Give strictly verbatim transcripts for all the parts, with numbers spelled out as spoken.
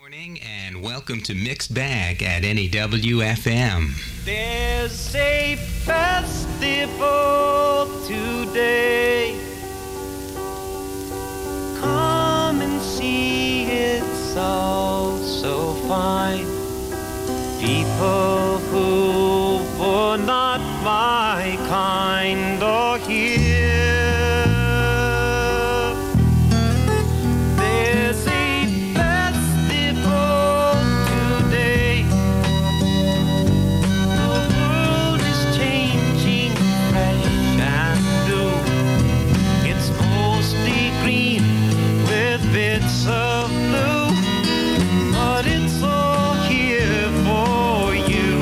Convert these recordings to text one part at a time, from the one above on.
Morning and welcome to Mixed Bag at N E W F M. There's a festival today. Come and see, it's all so fine. People who were not my kind are here. There's a festival today. The world is changing fresh and new. It's mostly green with bits of blue, but it's all here for you.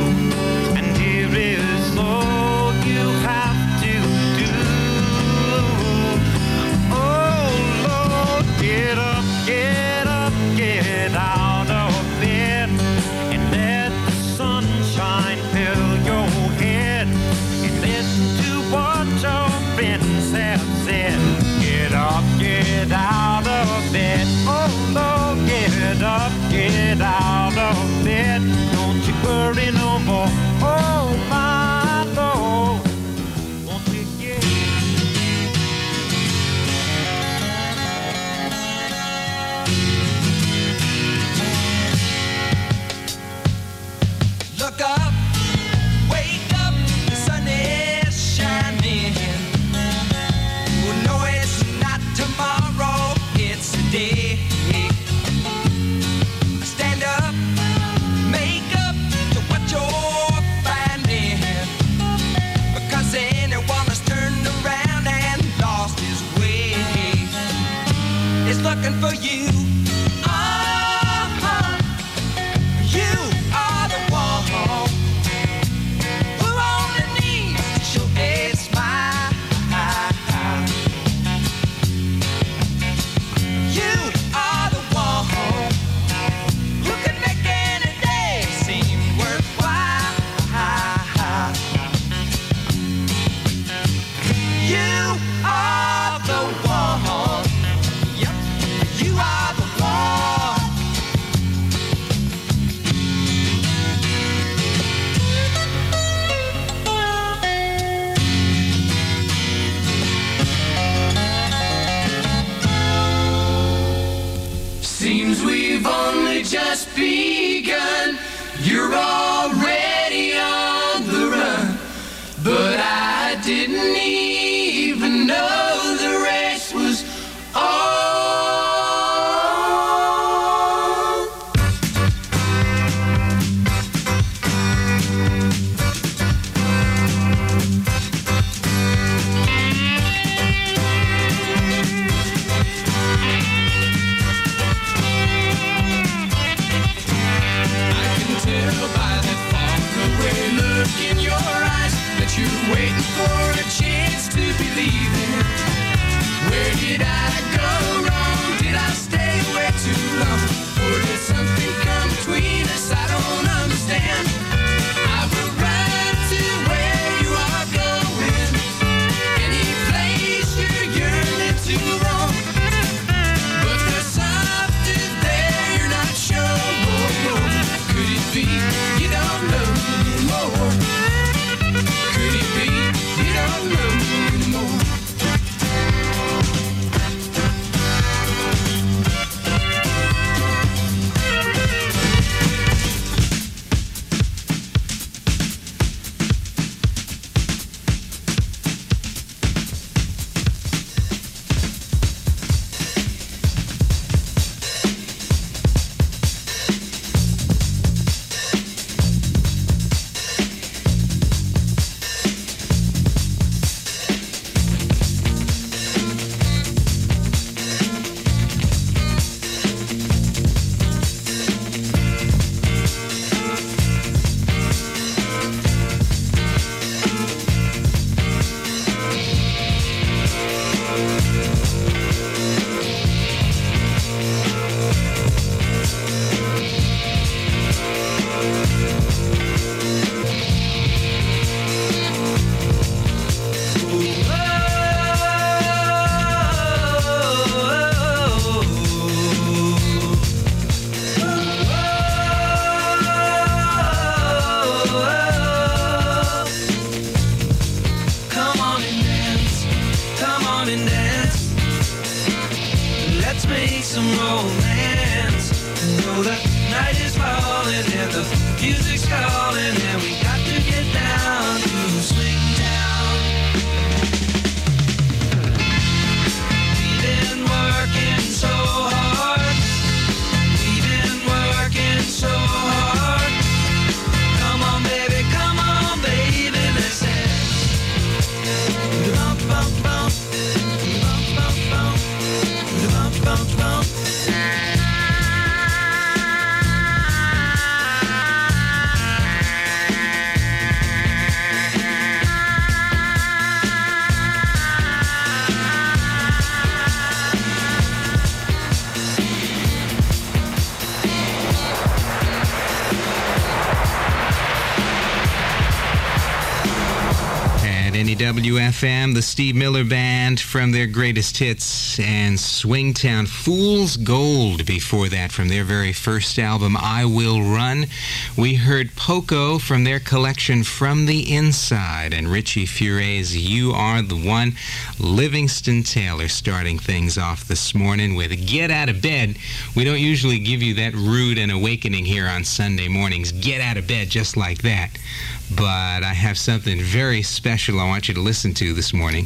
N E W F M, the Steve Miller Band from their greatest hits, and Swingtown, Fool's Gold before that from their very first album, I Will Run. We heard Poco from their collection From the Inside, and Richie Furet's You Are the One. Livingston Taylor starting things off this morning with Get Out of Bed. We don't usually give you that rude and awakening here on Sunday mornings. Get out of bed just like that. But I have something very special I want you to listen to this morning.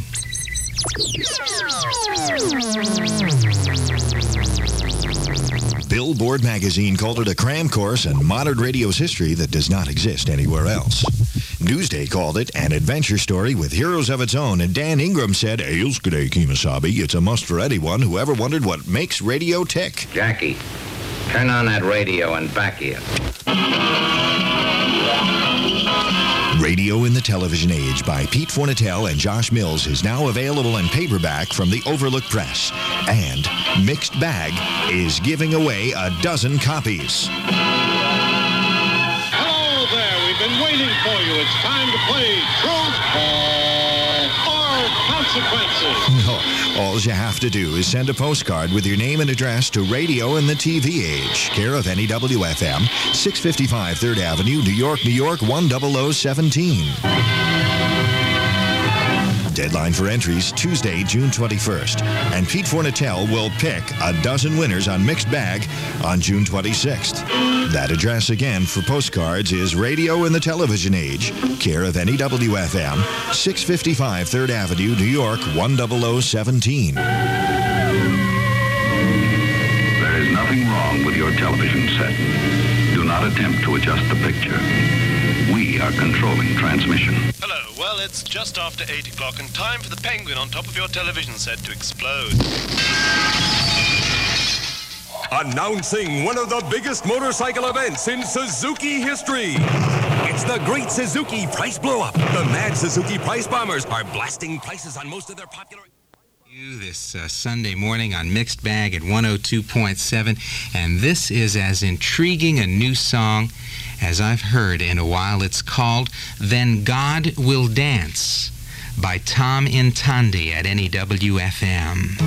Billboard magazine called it a cram course in modern radio's history that does not exist anywhere else. Newsday called it an adventure story with heroes of its own, and Dan Ingram said, "Ails G'day Kemosabe, it's a must for anyone who ever wondered what makes radio tick." Jackie, turn on that radio and back here. Radio in the Television Age by Pete Fornatale and Josh Mills is now available in paperback from the Overlook Press. And Mixed Bag is giving away a dozen copies. Hello there, we've been waiting for you. It's time to play Truth or Consequences. No, all you have to do is send a postcard with your name and address to Radio in the T V Age, care of N E W F M, six fifty-five third Avenue, New York, New York, one zero zero one seven. Deadline for entries Tuesday, June twenty-first. And Pete Fornatale will pick a dozen winners on Mixed Bag on June twenty-sixth. That address again for postcards is Radio in the Television Age, care of N E W F M, six fifty-five third Avenue, New York, one zero zero one seven. There is nothing wrong with your television set. Do not attempt to adjust the picture. We are controlling transmission. Hello, well, it's just after eight o'clock and time for the penguin on top of your television set to explode. Announcing one of the biggest motorcycle events in Suzuki history. It's the Great Suzuki Price Blow-Up. The Mad Suzuki Price Bombers are blasting prices on most of their popular... This uh, Sunday morning on Mixed Bag at one oh two point seven, and this is as intriguing a new song as I've heard in a while. It's called Then God Will Dance by Tom Intandi at N E W F M.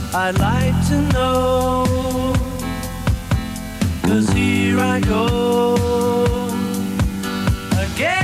I'd like to know, 'cause here I go again.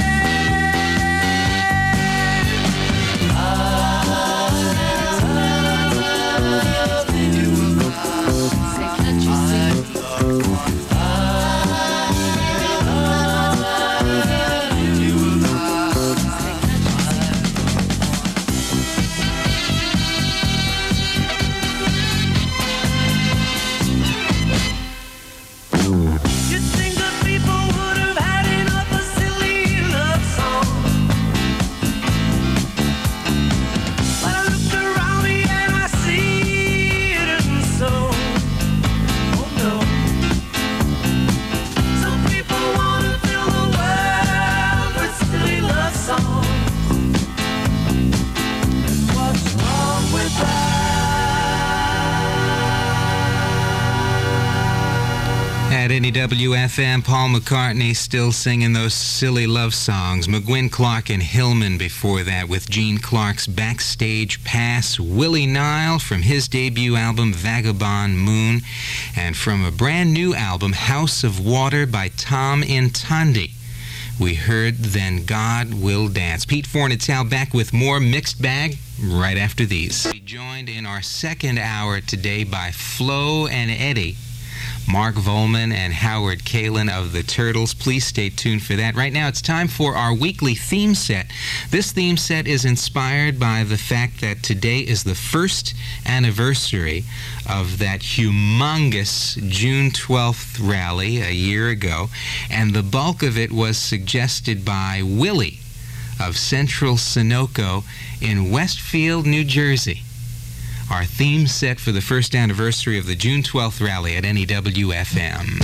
W F M, Paul McCartney still singing those silly love songs. McGuinn, Clark, and Hillman before that with Gene Clark's Backstage Pass. Willie Nile from his debut album Vagabond Moon. And from a brand new album, House of Water by Tom Intandi, we heard Then God Will Dance. Pete Fornatale back with more Mixed Bag right after these. We joined in our second hour today by Flo and Eddie, Mark Volman and Howard Kalin of the Turtles. Please stay tuned for that. Right now it's time for our weekly theme set. This theme set is inspired by the fact that today is the first anniversary of that humongous June twelfth rally a year ago, and the bulk of it was suggested by Willie of Central Sunoco in Westfield, New Jersey. Our theme set for the first anniversary of the June twelfth rally at N E W F M.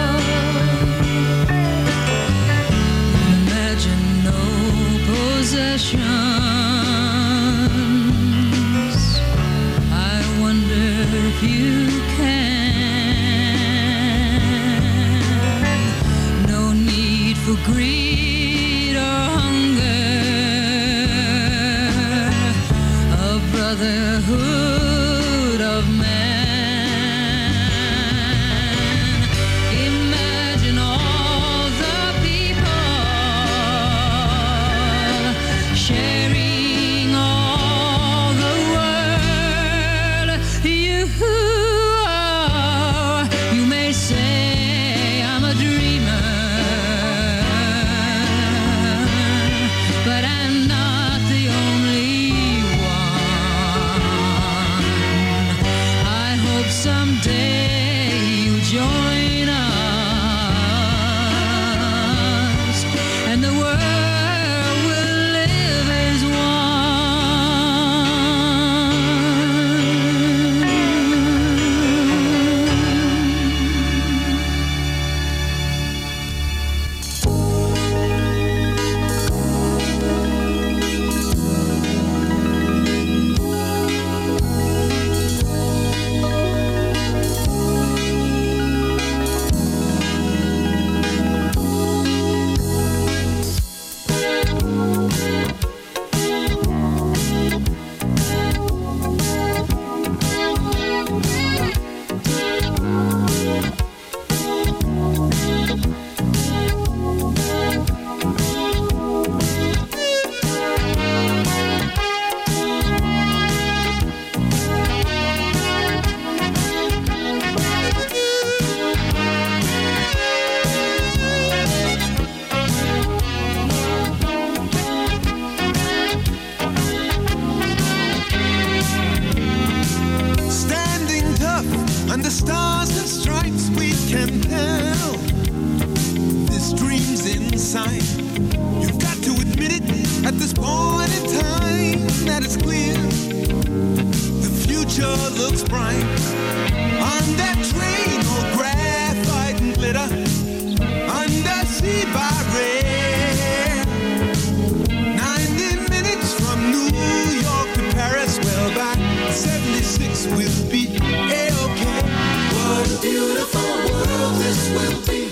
Imagine no possession. possessions. I wonder if you can. No need for greed or hunger. A brotherhood of men. Imagine all the people sharing all the world. You, you may say I'm a dreamer, but I'm not the only one. I hope someday you join us, and the world will live as Standing tough under stars and stripes, we can tell this dream's in sight. You've got to admit it at this point in time that it's clear the future looks bright. On that train, all graphite and glitter, undersea by rail. ninety minutes from New York to Paris, well, by seventy-six we'll be A-OK. What a beautiful world this will be.